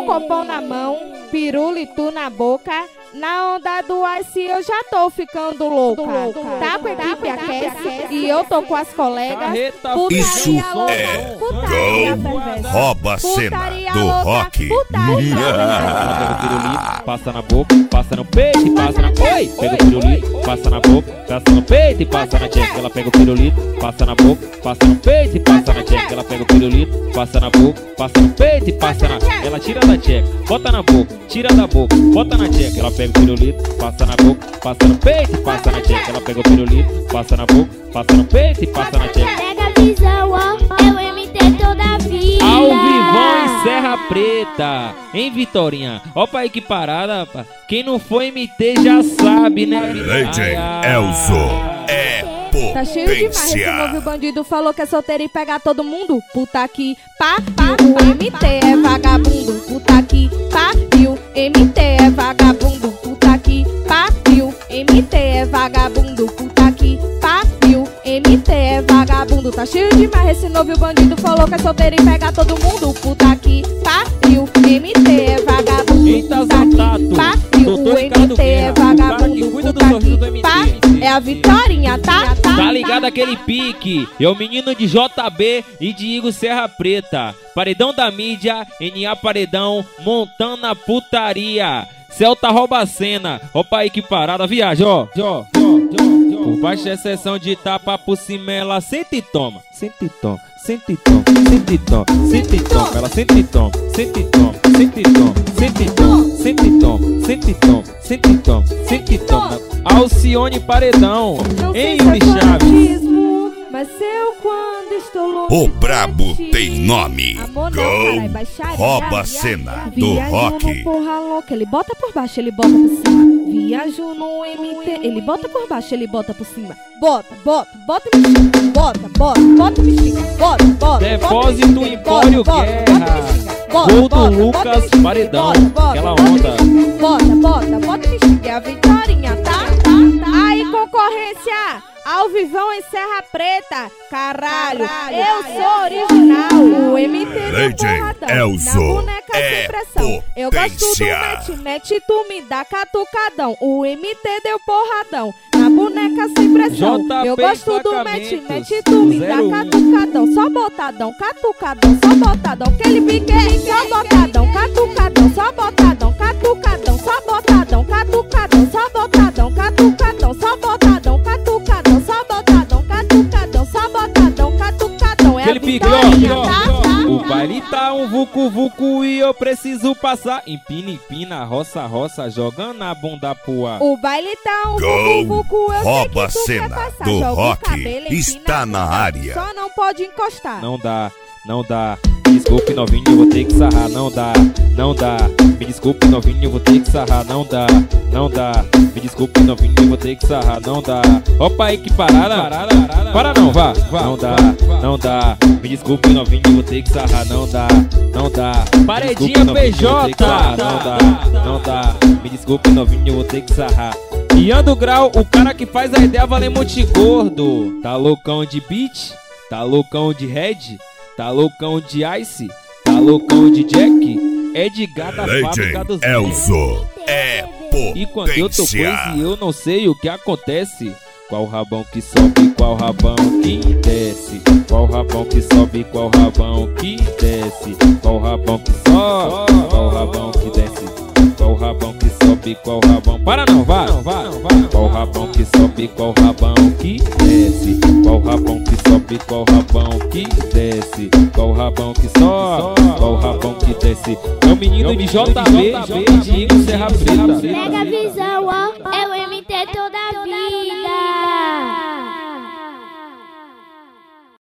copão na mão, pirulito na boca. Na onda do Ice eu já tô ficando louca. Tá com a equipe aquece e eu tô com as colegas. Isso é Gol Rouba a Cena do Rock. Passa na boca, passa no peito e passa na... Oi! Pega o pirulito, passa na boca, passa no peito e passa na tcheca. Ela pega o pirulito, passa na boca, passa no peito e passa na tcheca. Ela pega o pirulito, passa na boca, passa no peito e passa na... Ela tira da tcheca, bota na boca, tira da boca, bota na tcheca. Ela pega o pirulito, passa na boca, passa no peito e passa na tcheca. Ela pega o pirulito, passa na boca, passa no peito e passa na tcheca. Pega a visão, ó, é o MT toda a vida. Ao vivão em Serra Preta, hein, Vitorinha? Ó pra aí que parada, rapaz. Quem não foi MT já sabe, né? Legend Elzo é potência. Tá cheio demais, esse novo bandido falou que é solteiro e pega todo mundo. Puta que pariu, o MT é vagabundo. Puta que pariu, MT é vagabundo. Puta que pariu, MT é vagabundo. Puta que pariu, MT é vagabundo. Tá cheio demais, esse novo bandido falou que é solteiro e pega todo mundo. Puta que pariu, MT é vagabundo. Eita, Puta que Zantato, pariu, o MT é vagabundo. Cuida do Puta sorriso do que MT. pariu, é a Vitorinha, tá? Tá ligado aquele pique? É o menino de JB e de Igor Serra Preta. Paredão da mídia, NA Paredão, Montana Putaria. Celta Rouba a Cena. Opa aí que parada, viagem, ó. Por baixo é exceção de tapa, por cima ela senta e toma. Senta e toma, senta e toma, senta e toma, senta e toma. Ela senta e toma, senta e toma, senta e toma, senta e toma, senta e toma, senta e toma, senta e toma, senta e toma. Alcione Paredão, hein, Yuri Chaves? Mas eu quando estou louco. O brabo tem nome. Gol Rouba a Cena do Rock. Viajo no porra louca, ele bota por baixo, ele bota por cima. Viajo no MT, ele bota por baixo, ele bota por cima. Bota e me xinga. Bota e me xinga. Bota. Depósito Empório Guerra. Gol do Lucas Paredão. Aquela onda. Bota e me xinga. É a Vitorinha, tá? Aí, concorrência. Ao vivão em Serra Preta, caralho, eu sou original. O MT deu porradão, Elzo na boneca é sem pressão. Eu gosto do mete, tu me dá catucadão. O MT deu porradão, na boneca sem pressão. Eu gosto do mete, tu me dá catucadão. Só botadão, catucadão, só botadão. Aquele pique, só botadão, catucadão, só botadão, catucadão, só botadão, catucadão, só botadão, catucadão, só botadão, catucadão. Só botadão, catucadão, é aquele a Vitorinha, tá? O baile tá um vucu e eu preciso passar. Empina, roça, jogando a bunda pro ar. O baile tá um vucu, eu Rouba a sei que tu Cena quer passar. do Joga o Rock cabelo, está na área. Só não pode encostar. Não dá. Me desculpe, novinho, eu vou ter que sarrar. Não dá. Me desculpe, novinho, eu vou ter que sarrar. Não dá. Me desculpe, novinho, eu vou ter que sarrar. Não dá. Opa aí que parada. Para não, vá. Não dá. Me desculpe, novinho, eu vou ter que sarrar. Não dá. Paredinha PJ. Não dá. Me desculpe, novinho, eu vou ter que sarrar. Ian do Grau, o cara que faz a ideia valer monte gordo. Tá loucão de beat? Tá loucão de head? Tá loucão de ice? Tá loucão de jack? É de gata fábrica dos Elzo é potência. E quando eu tô coisa e eu não sei o que acontece. Qual rabão que sobe, qual rabão que desce? Qual rabão que sobe, qual rabão que desce? Qual rabão que sobe, qual rabão que desce? Qual rabão que sobe, qual rabão... Para não, vá. Qual rabão que sobe, qual rabão que desce? Qual rabão que sobe, qual rabão que desce? Qual rabão que sobe, qual rabão que desce? É o menino de JB e de Igor Serra Preta. Pega a visão, ó, é o MT toda a vida.